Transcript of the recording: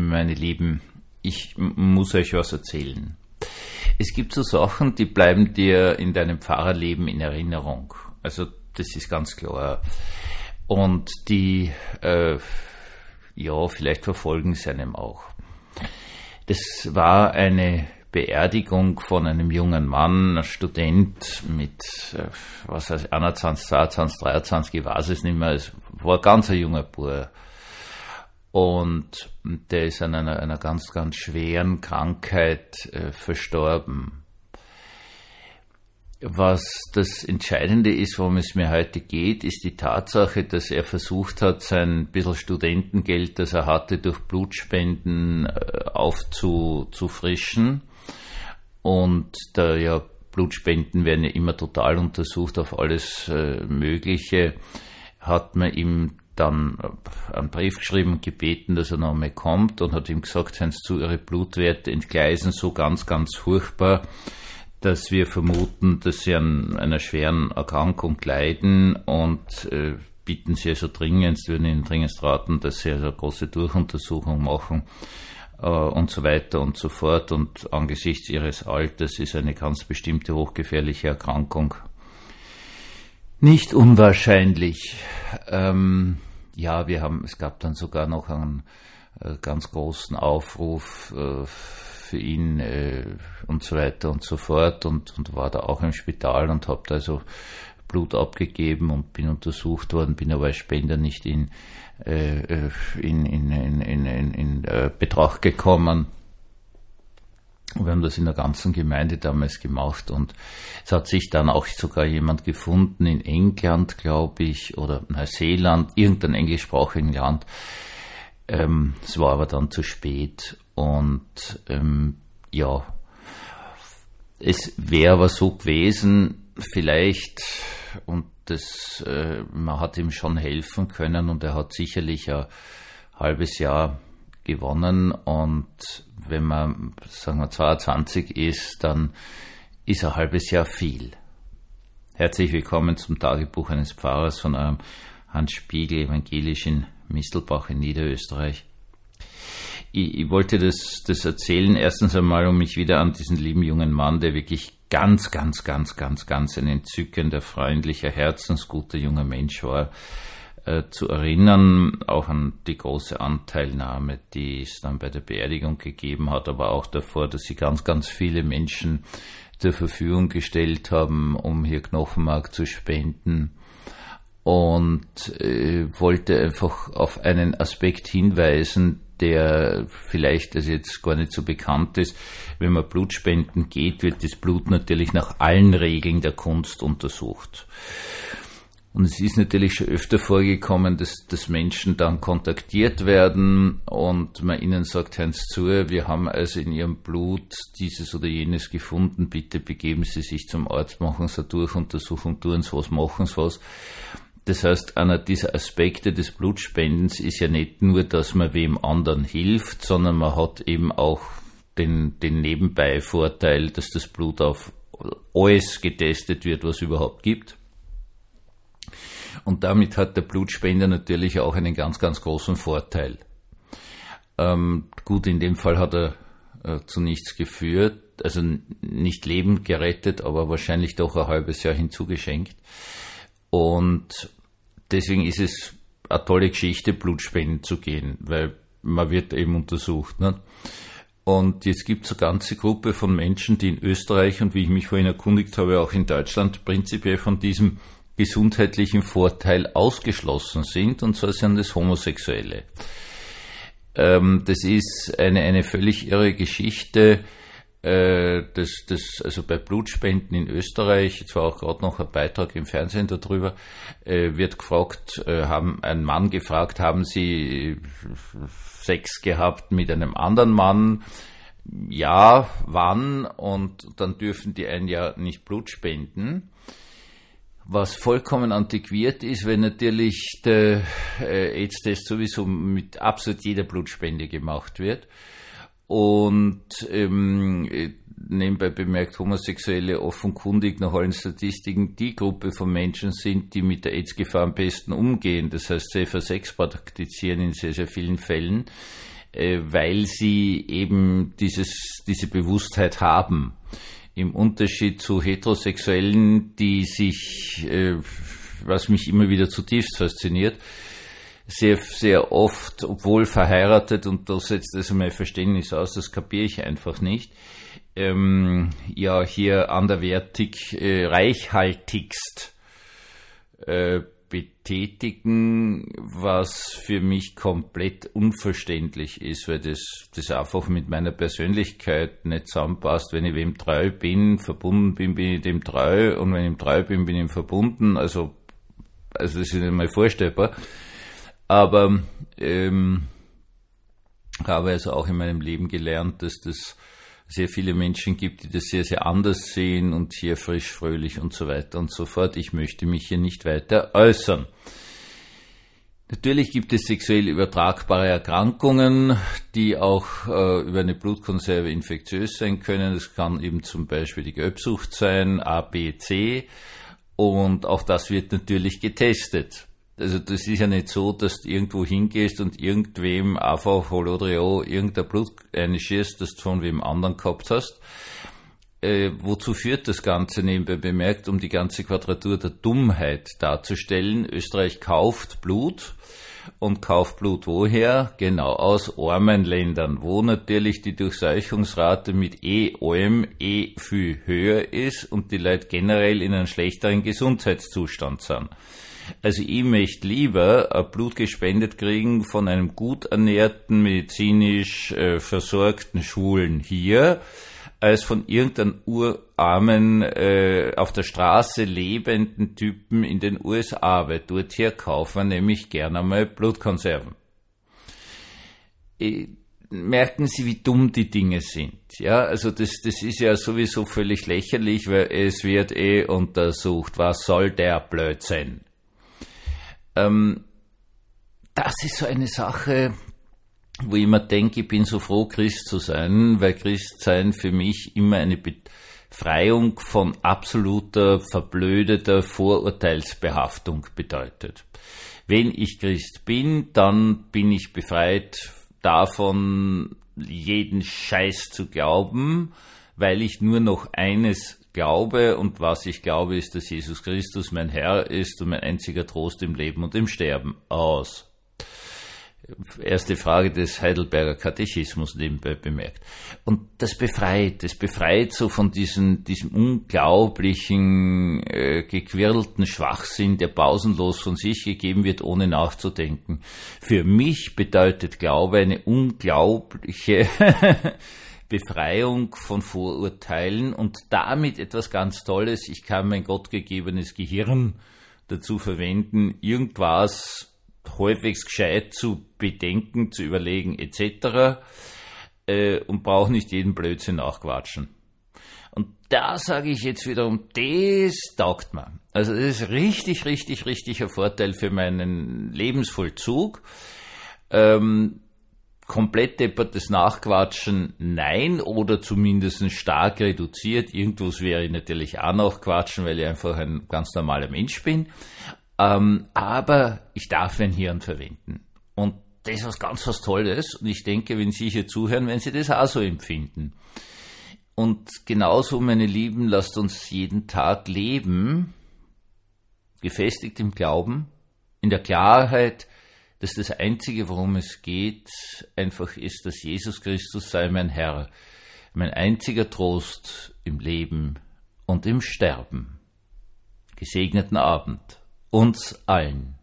meine Lieben, ich muss euch was erzählen. Es gibt so Sachen, die bleiben dir in deinem Pfarrerleben in Erinnerung. Also das ist ganz klar. Und die, vielleicht verfolgen sie einem auch. Das war eine Beerdigung von einem jungen Mann, ein Student mit, 21, 22, 23, ich weiß es nicht mehr, es war ganz ein junger Bub. Und der ist an einer ganz, ganz schweren Krankheit verstorben. Was das Entscheidende ist, worum es mir heute geht, ist die Tatsache, dass er versucht hat, sein bisschen Studentengeld, das er hatte, durch Blutspenden aufzufrischen. Und da ja Blutspenden werden ja immer total untersucht auf alles Mögliche, hat man ihm dann einen Brief geschrieben und gebeten, dass er noch einmal kommt, und hat ihm gesagt, hören Sie zu, Ihre Blutwerte entgleisen so ganz, ganz furchtbar, dass wir vermuten, dass Sie an einer schweren Erkrankung leiden, und bitten Sie also dringendst, würden Ihnen dringendst raten, dass Sie also eine große Durchuntersuchung machen und so weiter und so fort. Und angesichts Ihres Alters ist eine ganz bestimmte hochgefährliche Erkrankung nicht unwahrscheinlich. Es gab dann sogar noch einen ganz großen Aufruf für ihn und so weiter und so fort, und war da auch im Spital und habe da also Blut abgegeben und bin untersucht worden, bin aber als Spender nicht in Betracht gekommen. Wir haben das in der ganzen Gemeinde damals gemacht, und es hat sich dann auch sogar jemand gefunden in England, glaube ich, oder Neuseeland, irgendein englischsprachigen Land. Es war aber dann zu spät, und es wäre aber so gewesen, vielleicht, und man hat ihm schon helfen können, und er hat sicherlich ein halbes Jahr gewonnen, und wenn man, sagen wir, 22 ist, dann ist ein halbes Jahr viel. Herzlich willkommen zum Tagebuch eines Pfarrers von eurem Hans Spiegel, evangelisch in Mistelbach in Niederösterreich. Ich wollte das erzählen, erstens einmal, um mich wieder an diesen lieben jungen Mann, der wirklich ganz, ganz, ganz, ganz, ganz ein entzückender, freundlicher, herzensguter junger Mensch war, zu erinnern, auch an die große Anteilnahme, die es dann bei der Beerdigung gegeben hat, aber auch davor, dass sie ganz, ganz viele Menschen zur Verfügung gestellt haben, um hier Knochenmark zu spenden, und wollte einfach auf einen Aspekt hinweisen, der vielleicht also jetzt gar nicht so bekannt ist. Wenn man Blutspenden geht, wird das Blut natürlich nach allen Regeln der Kunst untersucht. Und es ist natürlich schon öfter vorgekommen, dass Menschen dann kontaktiert werden und man ihnen sagt, hören Sie zu, wir haben also in Ihrem Blut dieses oder jenes gefunden, bitte begeben Sie sich zum Arzt, machen Sie eine Durchuntersuchung, tun Sie was, machen Sie was. Das heißt, einer dieser Aspekte des Blutspendens ist ja nicht nur, dass man wem anderen hilft, sondern man hat eben auch den Nebenbei-Vorteil, dass das Blut auf alles getestet wird, was es überhaupt gibt. Und damit hat der Blutspender natürlich auch einen ganz, ganz großen Vorteil. Gut, in dem Fall hat er zu nichts geführt, also nicht Leben gerettet, aber wahrscheinlich doch ein halbes Jahr hinzugeschenkt. Und deswegen ist es eine tolle Geschichte, Blutspenden zu gehen, weil man wird eben untersucht. Ne? Und jetzt gibt es eine ganze Gruppe von Menschen, die in Österreich und wie ich mich vorhin erkundigt habe, auch in Deutschland prinzipiell von diesem gesundheitlichen Vorteil ausgeschlossen sind, und zwar sind das Homosexuelle. Das ist eine völlig irre Geschichte. Also bei Blutspenden in Österreich, jetzt war auch gerade noch ein Beitrag im Fernsehen darüber, wird gefragt, ein Mann gefragt, haben Sie Sex gehabt mit einem anderen Mann? Ja, wann? Und dann dürfen die ein Jahr nicht Blut spenden. Was vollkommen antiquiert ist, weil natürlich der AIDS-Test sowieso mit absolut jeder Blutspende gemacht wird. Und nebenbei bemerkt, Homosexuelle offenkundig nach allen Statistiken die Gruppe von Menschen sind, die mit der AIDS-Gefahr am besten umgehen. Das heißt, Safer Sex praktizieren in sehr, sehr vielen Fällen. weil sie eben diese Bewusstheit haben. Im Unterschied zu Heterosexuellen, die sich, was mich immer wieder zutiefst fasziniert, sehr, sehr oft, obwohl verheiratet, und da setzt also mein Verständnis aus, das kapiere ich einfach nicht, ja hier anderwertig reichhaltigst betätigen, was für mich komplett unverständlich ist, weil das einfach mit meiner Persönlichkeit nicht zusammenpasst. Wenn ich wem treu bin, verbunden bin, bin ich dem treu, und wenn ich ihm treu bin, bin ich ihm verbunden. Also das ist nicht mal vorstellbar. Aber habe also auch in meinem Leben gelernt, dass das sehr viele Menschen gibt, die das sehr, sehr anders sehen und hier frisch, fröhlich und so weiter und so fort. Ich möchte mich hier nicht weiter äußern. Natürlich gibt es sexuell übertragbare Erkrankungen, die auch über eine Blutkonserve infektiös sein können. Das kann eben zum Beispiel die Gelbsucht sein, A, B, C. Und auch das wird natürlich getestet. Also das ist ja nicht so, dass du irgendwo hingehst und irgendwem einfach Holodrio irgendein Blut einschießt, das du von wem anderen gehabt hast. Wozu führt das Ganze nebenbei bemerkt, um die ganze Quadratur der Dummheit darzustellen? Österreich kauft Blut. Und kauft Blut woher? Genau, aus armen Ländern, wo natürlich die Durchseuchungsrate mit allem viel höher ist und die Leute generell in einem schlechteren Gesundheitszustand sind. Also ich möchte lieber Blut gespendet kriegen von einem gut ernährten, medizinisch versorgten Schwulen hier, als von irgendeinem urarmen, auf der Straße lebenden Typen in den USA, weil dort hier kaufen wir nämlich gerne mal Blutkonserven. Merken Sie, wie dumm die Dinge sind. Ja, also das ist ja sowieso völlig lächerlich, weil es wird untersucht. Was soll der Blödsinn? Das ist so eine Sache, wo ich immer denke, ich bin so froh, Christ zu sein, weil Christsein für mich immer eine Befreiung von absoluter, verblödeter Vorurteilsbehaftung bedeutet. Wenn ich Christ bin, dann bin ich befreit davon, jeden Scheiß zu glauben, weil ich nur noch eines glaube, und was ich glaube, ist, dass Jesus Christus mein Herr ist und mein einziger Trost im Leben und im Sterben. Aus. Erste Frage des Heidelberger Katechismus nebenbei bemerkt. Und das befreit so von diesem unglaublichen, gequirlten Schwachsinn, der pausenlos von sich gegeben wird, ohne nachzudenken. Für mich bedeutet Glaube eine unglaubliche Befreiung von Vorurteilen und damit etwas ganz Tolles. Ich kann mein gottgegebenes Gehirn dazu verwenden, irgendwas halbwegs gescheit zu bedenken, zu überlegen etc. Und brauche nicht jeden Blödsinn nachquatschen. Und da sage ich jetzt wiederum, das taugt mir. Also das ist richtig, richtig, richtig ein Vorteil für meinen Lebensvollzug. Komplett deppertes Nachquatschen, nein, oder zumindest stark reduziert. Irgendwas wäre ich natürlich auch nachquatschen, weil ich einfach ein ganz normaler Mensch bin. Aber ich darf mein Hirn verwenden. Und das ist was Tolles. Und ich denke, wenn Sie hier zuhören, werden Sie das auch so empfinden. Und genauso, meine Lieben, lasst uns jeden Tag leben, gefestigt im Glauben, in der Klarheit, dass das Einzige, worum es geht, einfach ist, dass Jesus Christus sei mein Herr, mein einziger Trost im Leben und im Sterben. Gesegneten Abend uns allen.